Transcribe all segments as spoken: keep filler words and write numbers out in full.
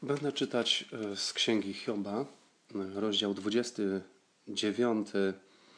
Będę czytać z Księgi Hioba, rozdział dwudziesty dziewiąty,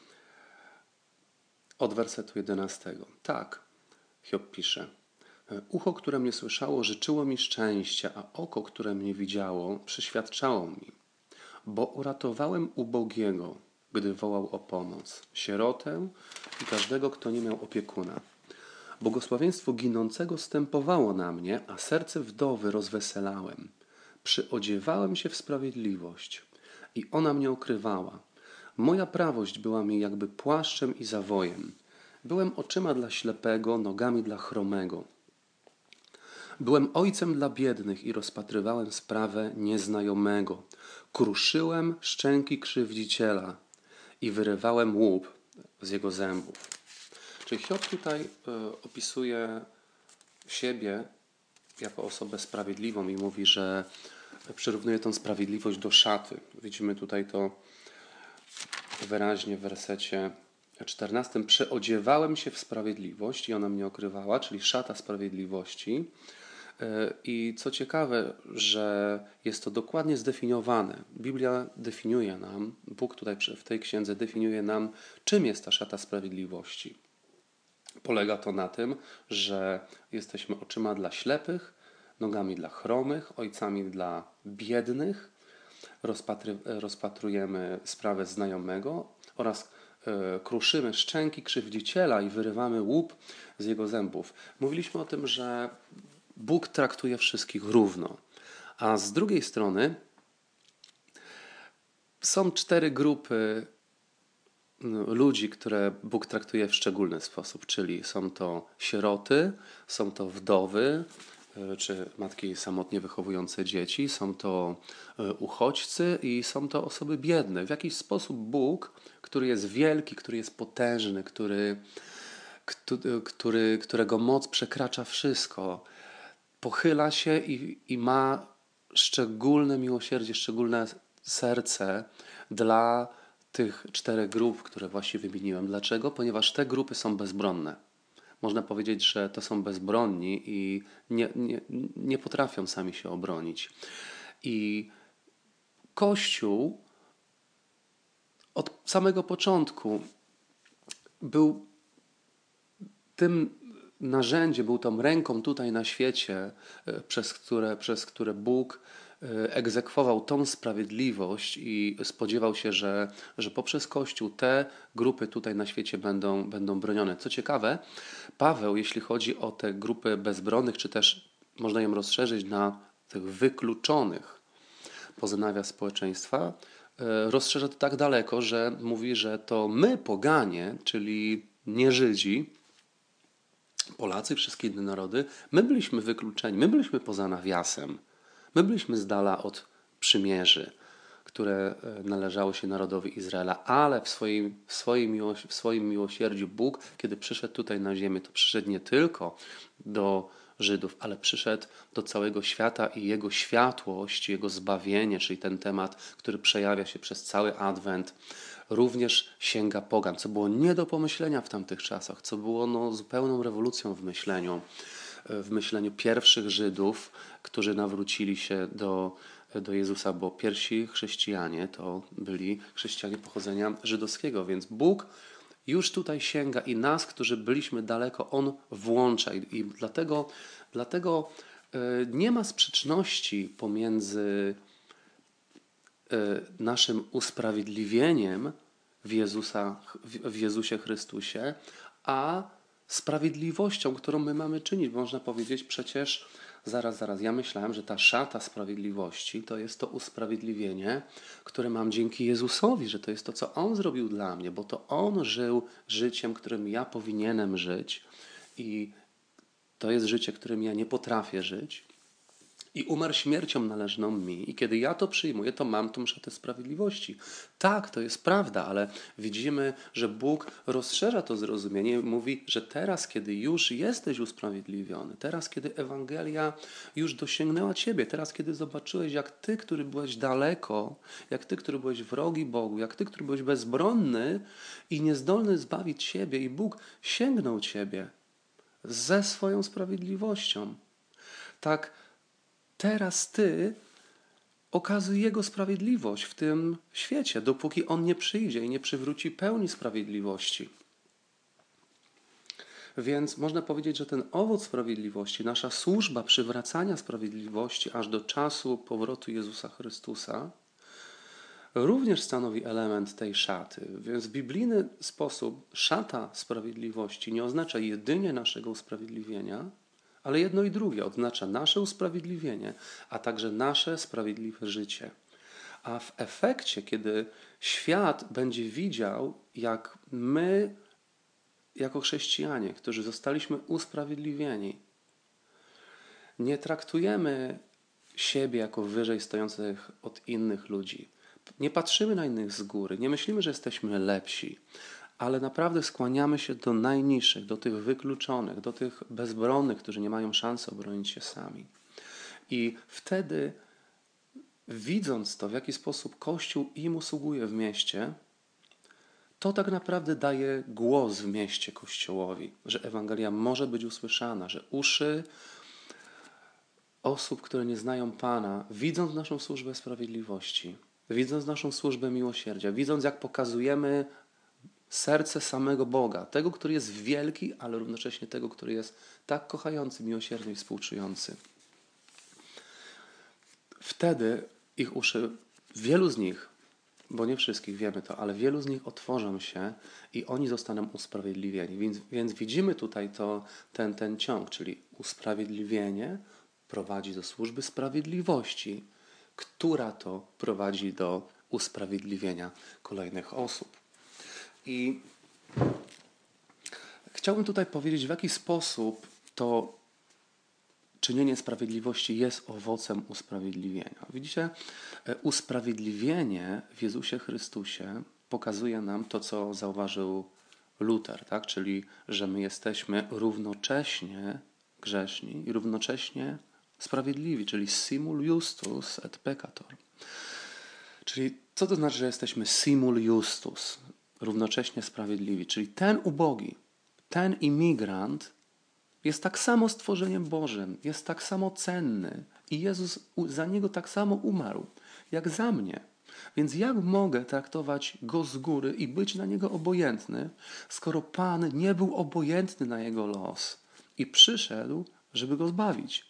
od wersetu jedenastego. Tak, Hiob pisze. Ucho, które mnie słyszało, życzyło mi szczęścia, a oko, które mnie widziało, przyświadczało mi. Bo uratowałem ubogiego, gdy wołał o pomoc, sierotę i każdego, kto nie miał opiekuna. Błogosławieństwo ginącego stępowało na mnie, a serce wdowy rozweselałem. Przyodziewałem się w sprawiedliwość i ona mnie okrywała. Moja prawość była mi jakby płaszczem i zawojem. Byłem oczyma dla ślepego, nogami dla chromego. Byłem ojcem dla biednych i rozpatrywałem sprawę nieznajomego. Kruszyłem szczęki krzywdziciela i wyrywałem łup z jego zębów. Czyli Hiob tutaj y, opisuje siebie jako osobę sprawiedliwą i mówi, że przyrównuje tą sprawiedliwość do szaty. Widzimy tutaj to wyraźnie w wersecie czternastym. Przyodziewałem się w sprawiedliwość i ona mnie okrywała, czyli szata sprawiedliwości. I co ciekawe, że jest to dokładnie zdefiniowane. Biblia definiuje nam, Bóg tutaj w tej księdze definiuje nam, czym jest ta szata sprawiedliwości. Polega to na tym, że jesteśmy oczyma dla ślepych, nogami dla chromych, ojcami dla biednych, rozpatry, rozpatrujemy sprawę znajomego oraz y, kruszymy szczęki krzywdziciela i wyrywamy łup z jego zębów. Mówiliśmy o tym, że Bóg traktuje wszystkich równo, a z drugiej strony są cztery grupy ludzi, które Bóg traktuje w szczególny sposób, czyli są to sieroty, są to wdowy, czy matki samotnie wychowujące dzieci, są to uchodźcy i są to osoby biedne. W jakiś sposób Bóg, który jest wielki, który jest potężny, który, który, którego moc przekracza wszystko, pochyla się i, i ma szczególne miłosierdzie, szczególne serce dla tych czterech grup, które właśnie wymieniłem. Dlaczego? Ponieważ te grupy są bezbronne. Można powiedzieć, że to są bezbronni i nie, nie, nie potrafią sami się obronić. I Kościół od samego początku był tym narzędziem, był tą ręką tutaj na świecie, przez które, przez które Bóg egzekwował tą sprawiedliwość i spodziewał się, że, że poprzez Kościół te grupy tutaj na świecie będą, będą bronione. Co ciekawe, Paweł, jeśli chodzi o te grupy bezbronnych, czy też można ją rozszerzyć na tych wykluczonych poza nawias społeczeństwa, rozszerza to tak daleko, że mówi, że to my, poganie, czyli nie Żydzi, Polacy, wszystkie inne narody, my byliśmy wykluczeni, my byliśmy poza nawiasem. My byliśmy z dala od przymierzy, które należało się narodowi Izraela, ale w swoim, w swoim, miłoś, w swoim miłosierdziu Bóg, kiedy przyszedł tutaj na ziemię, to przyszedł nie tylko do Żydów, ale przyszedł do całego świata i Jego światłość, Jego zbawienie, czyli ten temat, który przejawia się przez cały Adwent, również sięga pogan, co było nie do pomyślenia w tamtych czasach, co było no, zupełną rewolucją w myśleniu, w myśleniu pierwszych Żydów, którzy nawrócili się do, do Jezusa, bo pierwsi chrześcijanie to byli chrześcijanie pochodzenia żydowskiego, więc Bóg już tutaj sięga i nas, którzy byliśmy daleko, On włącza i, i dlatego, dlatego nie ma sprzeczności pomiędzy naszym usprawiedliwieniem w, Jezusa, w Jezusie Chrystusie, a sprawiedliwością, którą my mamy czynić. Można powiedzieć przecież, zaraz, zaraz, ja myślałem, że ta szata sprawiedliwości to jest to usprawiedliwienie, które mam dzięki Jezusowi, że to jest to, co On zrobił dla mnie, bo to On żył życiem, którym ja powinienem żyć i to jest życie, którym ja nie potrafię żyć. I umarł śmiercią należną mi. I kiedy ja to przyjmuję, to mam tą szatę sprawiedliwości. Tak, to jest prawda, ale widzimy, że Bóg rozszerza to zrozumienie i mówi, że teraz, kiedy już jesteś usprawiedliwiony, teraz, kiedy Ewangelia już dosięgnęła ciebie, teraz, kiedy zobaczyłeś, jak ty, który byłeś daleko, jak ty, który byłeś wrogi Bogu, jak ty, który byłeś bezbronny i niezdolny zbawić siebie i Bóg sięgnął ciebie ze swoją sprawiedliwością. Tak, teraz ty okazuj Jego sprawiedliwość w tym świecie, dopóki On nie przyjdzie i nie przywróci pełni sprawiedliwości. Więc można powiedzieć, że ten owoc sprawiedliwości, nasza służba przywracania sprawiedliwości aż do czasu powrotu Jezusa Chrystusa, również stanowi element tej szaty. Więc w biblijny sposób szata sprawiedliwości nie oznacza jedynie naszego usprawiedliwienia, ale jedno i drugie oznacza nasze usprawiedliwienie, a także nasze sprawiedliwe życie. A w efekcie, kiedy świat będzie widział, jak my, jako chrześcijanie, którzy zostaliśmy usprawiedliwieni, nie traktujemy siebie jako wyżej stojących od innych ludzi. Nie patrzymy na innych z góry, nie myślimy, że jesteśmy lepsi, ale naprawdę skłaniamy się do najniższych, do tych wykluczonych, do tych bezbronnych, którzy nie mają szansy obronić się sami. I wtedy, widząc to, w jaki sposób Kościół im usługuje w mieście, to tak naprawdę daje głos w mieście Kościołowi, że Ewangelia może być usłyszana, że uszy osób, które nie znają Pana, widząc naszą służbę sprawiedliwości, widząc naszą służbę miłosierdzia, widząc jak pokazujemy serce samego Boga, tego, który jest wielki, ale równocześnie tego, który jest tak kochający, miłosierny i współczujący. Wtedy ich uszy, wielu z nich, bo nie wszystkich wiemy to, ale wielu z nich otworzą się i oni zostaną usprawiedliwieni. Więc, więc widzimy tutaj to, ten, ten ciąg, czyli usprawiedliwienie prowadzi do służby sprawiedliwości, która to prowadzi do usprawiedliwienia kolejnych osób. I chciałbym tutaj powiedzieć, w jaki sposób to czynienie sprawiedliwości jest owocem usprawiedliwienia. Widzicie, usprawiedliwienie w Jezusie Chrystusie pokazuje nam to, co zauważył Luter, tak? Czyli że my jesteśmy równocześnie grzeszni i równocześnie sprawiedliwi, czyli simul justus et peccator. Czyli co to znaczy, że jesteśmy simul justus, równocześnie sprawiedliwi? Czyli ten ubogi, ten imigrant jest tak samo stworzeniem Bożym, jest tak samo cenny i Jezus za niego tak samo umarł, jak za mnie. Więc jak mogę traktować go z góry i być na niego obojętny, skoro Pan nie był obojętny na jego los i przyszedł, żeby go zbawić?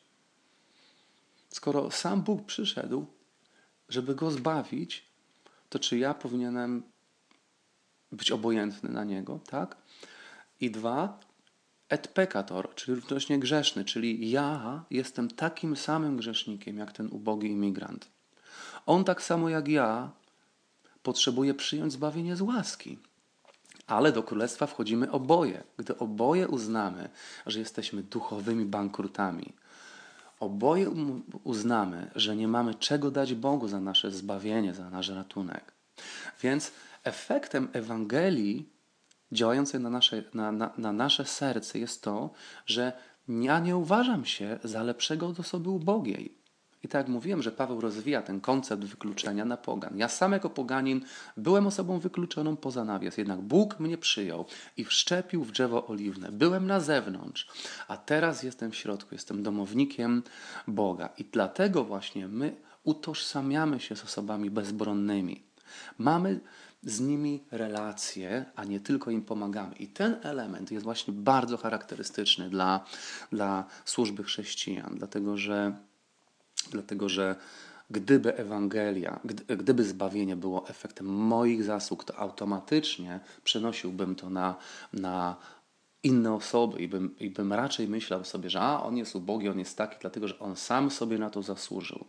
Skoro sam Bóg przyszedł, żeby go zbawić, to czy ja powinienem być obojętny na niego, tak? I dwa, et peccator, czyli równocześnie grzeszny, czyli ja jestem takim samym grzesznikiem, jak ten ubogi imigrant. On tak samo jak ja potrzebuje przyjąć zbawienie z łaski. Ale do królestwa wchodzimy oboje. Gdy oboje uznamy, że jesteśmy duchowymi bankrutami, oboje uznamy, że nie mamy czego dać Bogu za nasze zbawienie, za nasz ratunek. Więc efektem Ewangelii działającej na nasze, na, na, na nasze serce jest to, że ja nie uważam się za lepszego od osoby ubogiej. I tak jak mówiłem, że Paweł rozwija ten koncept wykluczenia na pogan. Ja sam jako poganin byłem osobą wykluczoną poza nawias, jednak Bóg mnie przyjął i wszczepił w drzewo oliwne. Byłem na zewnątrz, a teraz jestem w środku, jestem domownikiem Boga. I dlatego właśnie my utożsamiamy się z osobami bezbronnymi. Mamy z nimi relacje, a nie tylko im pomagamy. I ten element jest właśnie bardzo charakterystyczny dla, dla służby chrześcijan, dlatego że Dlatego, że gdyby Ewangelia, gdy, gdyby zbawienie było efektem moich zasług, to automatycznie przenosiłbym to na, na inne osoby i bym, i bym raczej myślał sobie, że a, on jest ubogi, on jest taki, dlatego, że on sam sobie na to zasłużył.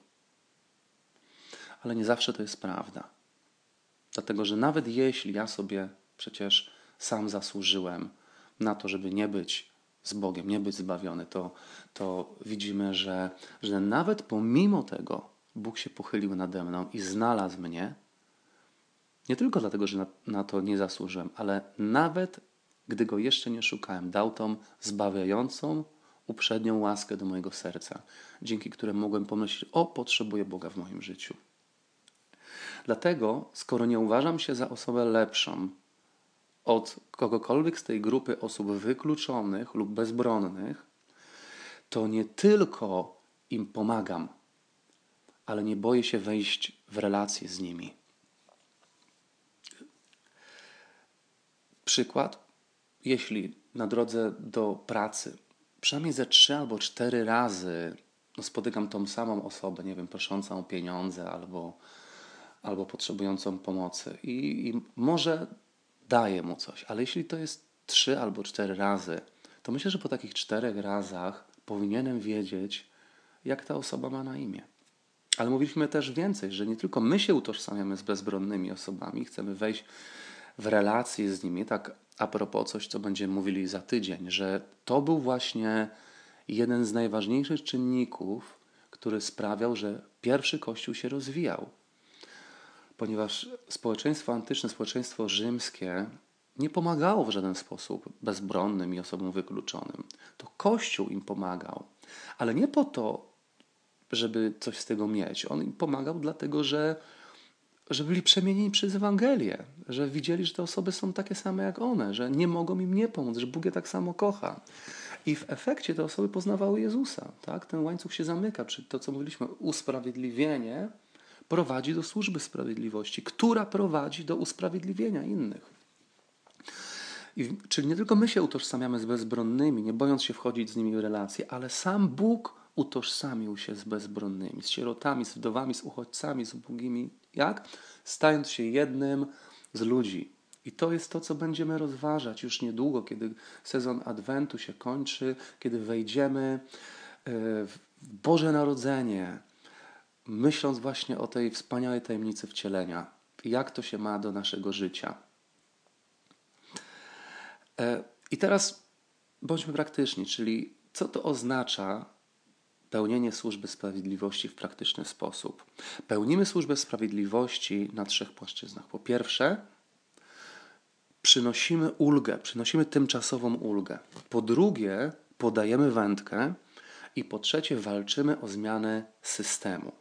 Ale nie zawsze to jest prawda. Dlatego, że nawet jeśli ja sobie przecież sam zasłużyłem na to, żeby nie być z Bogiem, nie być zbawiony, to, to widzimy, że, że nawet pomimo tego Bóg się pochylił nade mną i znalazł mnie, nie tylko dlatego, że na, na to nie zasłużyłem, ale nawet gdy Go jeszcze nie szukałem, dał tą zbawiającą, uprzednią łaskę do mojego serca, dzięki której mogłem pomyśleć, o, potrzebuję Boga w moim życiu. Dlatego, skoro nie uważam się za osobę lepszą od kogokolwiek z tej grupy osób wykluczonych lub bezbronnych, to nie tylko im pomagam, ale nie boję się wejść w relacje z nimi. Przykład, jeśli na drodze do pracy przynajmniej ze trzy albo cztery razy no, spotykam tą samą osobę, nie wiem, proszącą o pieniądze albo, albo potrzebującą pomocy i, i może daję mu coś, ale jeśli to jest trzy albo cztery razy, to myślę, że po takich czterech razach powinienem wiedzieć, jak ta osoba ma na imię. Ale mówiliśmy też więcej, że nie tylko my się utożsamiamy z bezbronnymi osobami, chcemy wejść w relacje z nimi, tak a propos coś, co będziemy mówili za tydzień, że to był właśnie jeden z najważniejszych czynników, który sprawiał, że pierwszy Kościół się rozwijał. Ponieważ społeczeństwo antyczne, społeczeństwo rzymskie nie pomagało w żaden sposób bezbronnym i osobom wykluczonym. To Kościół im pomagał, ale nie po to, żeby coś z tego mieć. On im pomagał dlatego, że, że byli przemienieni przez Ewangelię, że widzieli, że te osoby są takie same jak one, że nie mogą im nie pomóc, że Bóg je tak samo kocha. I w efekcie te osoby poznawały Jezusa. Tak? Ten łańcuch się zamyka, czyli to, co mówiliśmy, usprawiedliwienie prowadzi do służby sprawiedliwości, która prowadzi do usprawiedliwienia innych. I, czyli nie tylko my się utożsamiamy z bezbronnymi, nie bojąc się wchodzić z nimi w relacje, ale sam Bóg utożsamił się z bezbronnymi, z sierotami, z wdowami, z uchodźcami, z ubogimi. Jak? Stając się jednym z ludzi. I to jest to, co będziemy rozważać już niedługo, kiedy sezon Adwentu się kończy, kiedy wejdziemy w Boże Narodzenie, myśląc właśnie o tej wspaniałej tajemnicy wcielenia. Jak to się ma do naszego życia. I teraz bądźmy praktyczni, czyli co to oznacza pełnienie służby sprawiedliwości w praktyczny sposób. Pełnimy służbę sprawiedliwości na trzech płaszczyznach. Po pierwsze, przynosimy ulgę, przynosimy tymczasową ulgę. Po drugie, podajemy wędkę. I po trzecie, walczymy o zmianę systemu.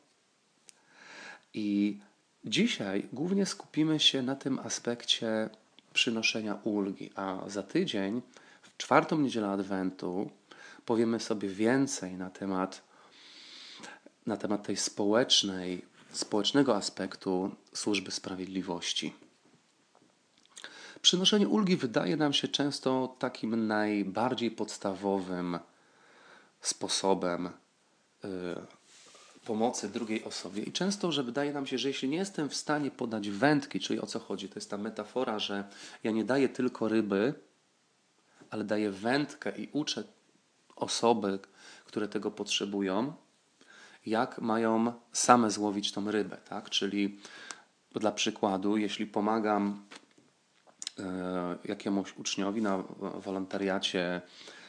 I dzisiaj głównie skupimy się na tym aspekcie przynoszenia ulgi, a za tydzień, w czwartą niedzielę Adwentu, powiemy sobie więcej na temat, na temat tej społecznej, społecznego aspektu służby sprawiedliwości. Przynoszenie ulgi wydaje nam się często takim najbardziej podstawowym sposobem yy, pomocy drugiej osobie. I często, że wydaje nam się, że jeśli nie jestem w stanie podać wędki, czyli o co chodzi, to jest ta metafora, że ja nie daję tylko ryby, ale daję wędkę i uczę osoby, które tego potrzebują, jak mają same złowić tą rybę. Tak? Czyli dla przykładu, jeśli pomagam e, jakiemuś uczniowi na wolontariacie e,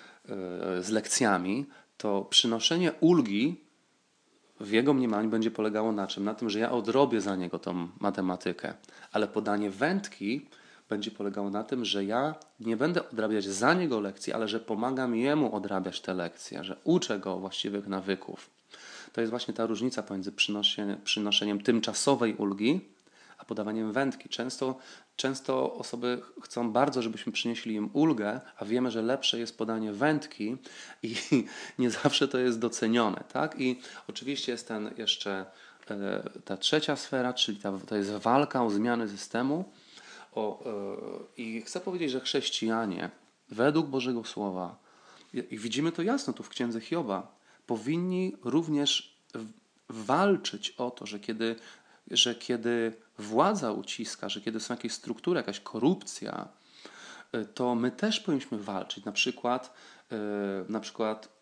z lekcjami, to przynoszenie ulgi w jego mniemaniu będzie polegało na czym? Na tym, że ja odrobię za niego tą matematykę, ale podanie wędki będzie polegało na tym, że ja nie będę odrabiać za niego lekcji, ale że pomagam jemu odrabiać te lekcje, że uczę go właściwych nawyków. To jest właśnie ta różnica pomiędzy przynoszeniem, przynoszeniem tymczasowej ulgi, a podawaniem wędki. Często, często osoby chcą bardzo, żebyśmy przynieśli im ulgę, a wiemy, że lepsze jest podanie wędki i nie zawsze to jest docenione. Tak? I oczywiście jest ten jeszcze e, ta trzecia sfera, czyli ta, to jest walka o zmianę systemu. O, e, I chcę powiedzieć, że chrześcijanie według Bożego Słowa, i widzimy to jasno tu w Księdze Hioba, powinni również w, walczyć o to, że kiedy że kiedy władza uciska, że kiedy są jakieś struktury, jakaś korupcja, to my też powinniśmy walczyć. Na przykład, na przykład,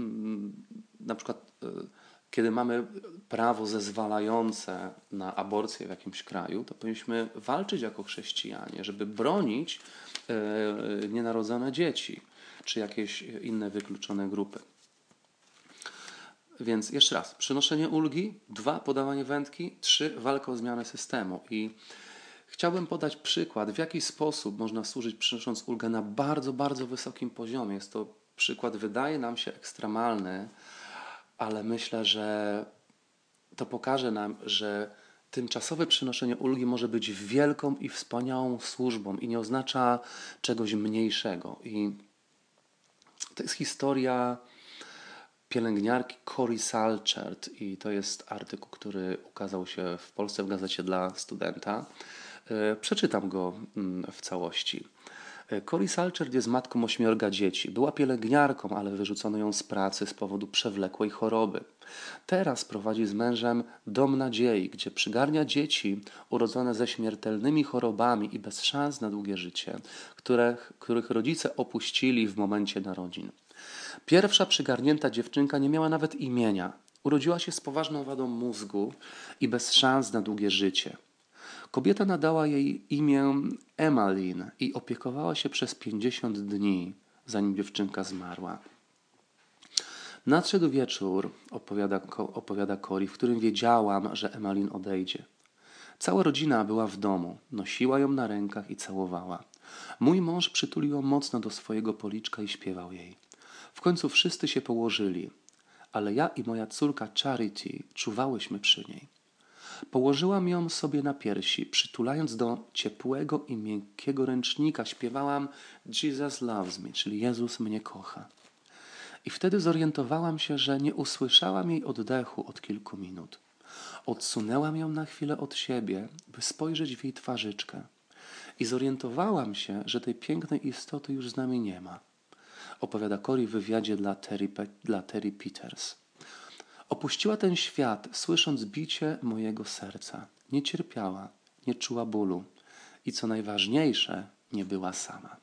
na przykład kiedy mamy prawo zezwalające na aborcję w jakimś kraju, to powinniśmy walczyć jako chrześcijanie, żeby bronić nienarodzone dzieci, czy jakieś inne wykluczone grupy. Więc jeszcze raz, przynoszenie ulgi, dwa, podawanie wędki, trzy, walka o zmianę systemu. I chciałbym podać przykład, w jaki sposób można służyć przynosząc ulgę na bardzo, bardzo wysokim poziomie. Jest to przykład, wydaje nam się ekstremalny, ale myślę, że to pokaże nam, że tymczasowe przynoszenie ulgi może być wielką i wspaniałą służbą i nie oznacza czegoś mniejszego. I to jest historia pielęgniarki Cori Salchert i to jest artykuł, który ukazał się w Polsce w gazecie dla studenta. Przeczytam go w całości. Cori Salchert jest matką ośmiorga dzieci. Była pielęgniarką, ale wyrzucono ją z pracy z powodu przewlekłej choroby. Teraz prowadzi z mężem Dom Nadziei, gdzie przygarnia dzieci urodzone ze śmiertelnymi chorobami i bez szans na długie życie, których, których rodzice opuścili w momencie narodzin. Pierwsza przygarnięta dziewczynka nie miała nawet imienia. Urodziła się z poważną wadą mózgu i bez szans na długie życie. Kobieta nadała jej imię Emmeline i opiekowała się przez pięćdziesiąt dni, zanim dziewczynka zmarła. Nadszedł wieczór, opowiada, opowiada Cori, w którym wiedziałam, że Emmeline odejdzie. Cała rodzina była w domu, nosiła ją na rękach i całowała. Mój mąż przytulił ją mocno do swojego policzka i śpiewał jej. W końcu wszyscy się położyli, ale ja i moja córka Charity czuwałyśmy przy niej. Położyłam ją sobie na piersi, przytulając do ciepłego i miękkiego ręcznika śpiewałam Jesus loves me, czyli Jezus mnie kocha. I wtedy zorientowałam się, że nie usłyszałam jej oddechu od kilku minut. Odsunęłam ją na chwilę od siebie, by spojrzeć w jej twarzyczkę. I zorientowałam się, że tej pięknej istoty już z nami nie ma. Opowiada Cori w wywiadzie dla Terry, dla Terry Peters. Opuściła ten świat, słysząc bicie mojego serca. Nie cierpiała, nie czuła bólu i co najważniejsze, nie była sama.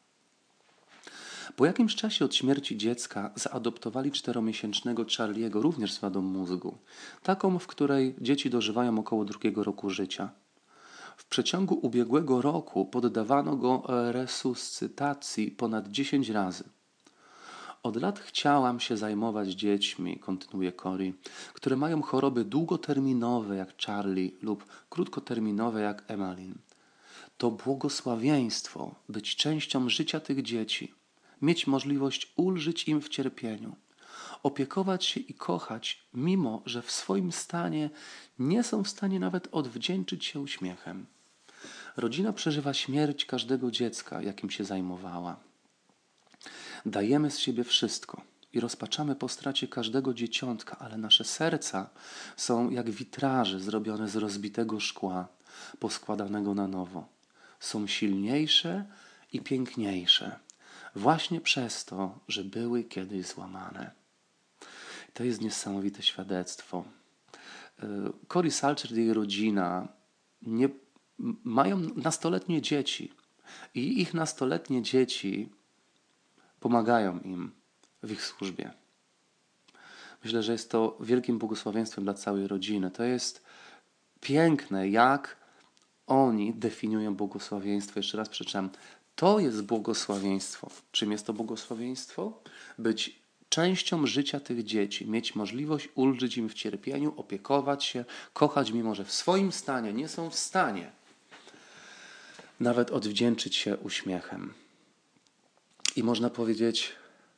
Po jakimś czasie od śmierci dziecka zaadoptowali czteromiesięcznego Charlie'ego, również z wadą mózgu, taką, w której dzieci dożywają około drugiego roku życia. W przeciągu ubiegłego roku poddawano go resuscytacji ponad dziesięć razy. Od lat chciałam się zajmować dziećmi, kontynuuje Cori, które mają choroby długoterminowe jak Charlie lub krótkoterminowe jak Emmeline. To błogosławieństwo być częścią życia tych dzieci, mieć możliwość ulżyć im w cierpieniu, opiekować się i kochać, mimo że w swoim stanie nie są w stanie nawet odwdzięczyć się uśmiechem. Rodzina przeżywa śmierć każdego dziecka, jakim się zajmowała. Dajemy z siebie wszystko i rozpaczamy po stracie każdego dzieciątka, ale nasze serca są jak witraże zrobione z rozbitego szkła, poskładanego na nowo. Są silniejsze i piękniejsze, właśnie przez to, że były kiedyś złamane. To jest niesamowite świadectwo. Cori Salchert i jej rodzina nie, mają nastoletnie dzieci i ich nastoletnie dzieci pomagają im w ich służbie. Myślę, że jest to wielkim błogosławieństwem dla całej rodziny. To jest piękne, jak oni definiują błogosławieństwo. Jeszcze raz przeczytam. To jest błogosławieństwo. Czym jest to błogosławieństwo? Być częścią życia tych dzieci, mieć możliwość ulżyć im w cierpieniu, opiekować się, kochać, mimo że w swoim stanie nie są w stanie nawet odwdzięczyć się uśmiechem. I można powiedzieć,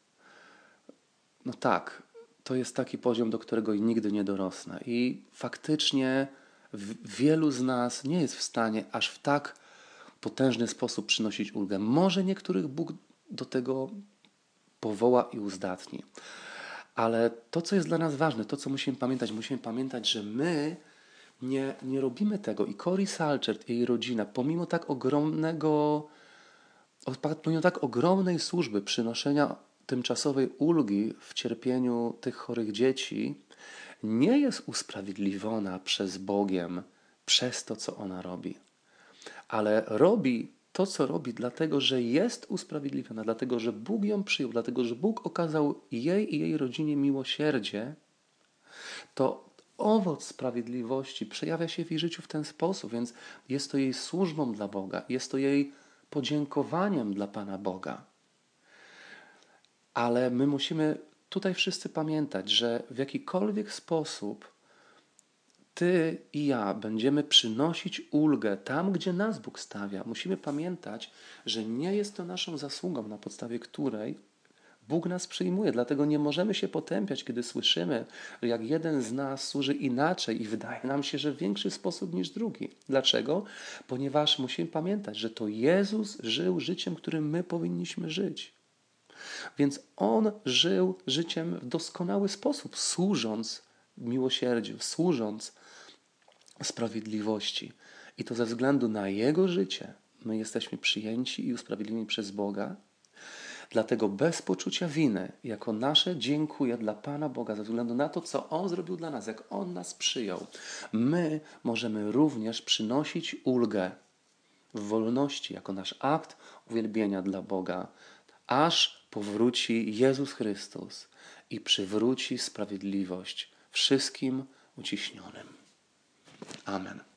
no tak, to jest taki poziom, do którego nigdy nie dorosnę. I faktycznie wielu z nas nie jest w stanie aż w tak potężny sposób przynosić ulgę. Może niektórych Bóg do tego powoła i uzdatni. Ale to, co jest dla nas ważne, to, co musimy pamiętać, musimy pamiętać, że my nie, nie robimy tego. I Cori Salchert i jej rodzina, pomimo tak ogromnego, pomimo tak ogromnej służby przynoszenia tymczasowej ulgi w cierpieniu tych chorych dzieci, nie jest usprawiedliwiona przez Bogiem przez to, co ona robi. Ale robi to, co robi, dlatego, że jest usprawiedliwiona, dlatego, że Bóg ją przyjął, dlatego, że Bóg okazał jej i jej rodzinie miłosierdzie, to owoc sprawiedliwości przejawia się w jej życiu w ten sposób, więc jest to jej służbą dla Boga, jest to jej podziękowaniem dla Pana Boga. Ale my musimy tutaj wszyscy pamiętać, że w jakikolwiek sposób Ty i ja będziemy przynosić ulgę tam, gdzie nas Bóg stawia. Musimy pamiętać, że nie jest to naszą zasługą, na podstawie której Bóg nas przyjmuje. Dlatego nie możemy się potępiać, kiedy słyszymy, że jak jeden z nas służy inaczej i wydaje nam się, że w większy sposób niż drugi. Dlaczego? Ponieważ musimy pamiętać, że to Jezus żył życiem, którym my powinniśmy żyć. Więc On żył życiem w doskonały sposób, służąc miłosierdziu, służąc sprawiedliwości. I to ze względu na Jego życie my jesteśmy przyjęci i usprawiedliwieni przez Boga. Dlatego bez poczucia winy, jako nasze dziękuję dla Pana Boga ze względu na to, co On zrobił dla nas, jak On nas przyjął, my możemy również przynosić ulgę w wolności jako nasz akt uwielbienia dla Boga, aż powróci Jezus Chrystus i przywróci sprawiedliwość wszystkim uciśnionym. Amen.